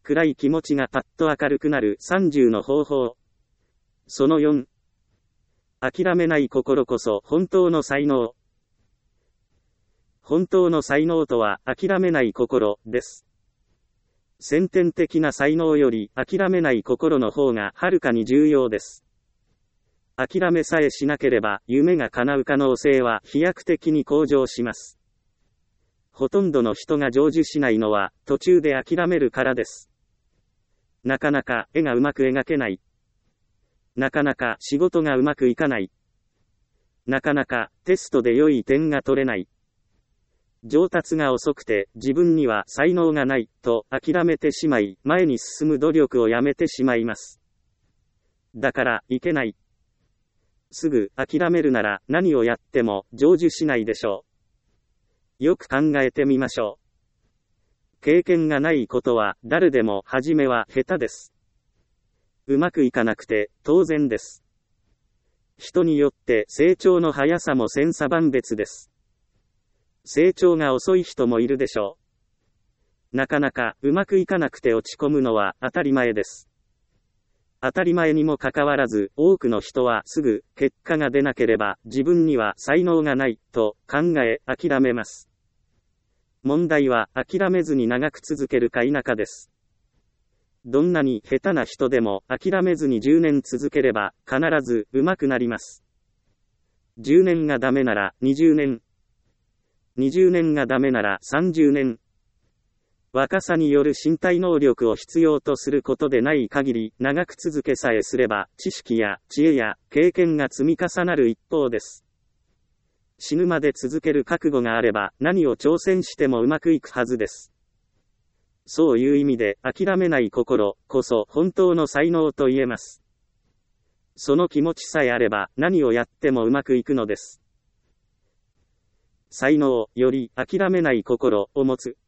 暗い気持ちがパッと明るくなる30の方法。その4。諦めない心こそ本当の才能。本当の才能とは諦めない心です。先天的な才能より諦めない心の方がはるかに重要です。諦めさえしなければ夢が叶う可能性は飛躍的に向上します。ほとんどの人が成就しないのは途中で諦めるからです。なかなか絵がうまく描けない。なかなか仕事がうまくいかない。なかなかテストで良い点が取れない。上達が遅くて自分には才能がないと諦めてしまい、前に進む努力をやめてしまいます。だからいけない。すぐ諦めるなら何をやっても成就しないでしょう。よく考えてみましょう。経験がないことは誰でも初めは下手です。うまくいかなくて当然です。人によって成長の速さも千差万別です。成長が遅い人もいるでしょう。なかなかうまくいかなくて落ち込むのは当たり前です。当たり前にもかかわらず多くの人はすぐ結果が出なければ自分には才能がないと考え諦めます。問題は諦めずに長く続けるか否かです。どんなに下手な人でも諦めずに10年続ければ必ず上手くなります。10年がダメなら20年。20年がダメなら30年。若さによる身体能力を必要とすることでない限り、長く続けさえすれば、知識や知恵や経験が積み重なる一方です。死ぬまで続ける覚悟があれば、何を挑戦してもうまくいくはずです。そういう意味で、諦めない心こそ本当の才能と言えます。その気持ちさえあれば、何をやってもうまくいくのです。才能より諦めない心を持つ。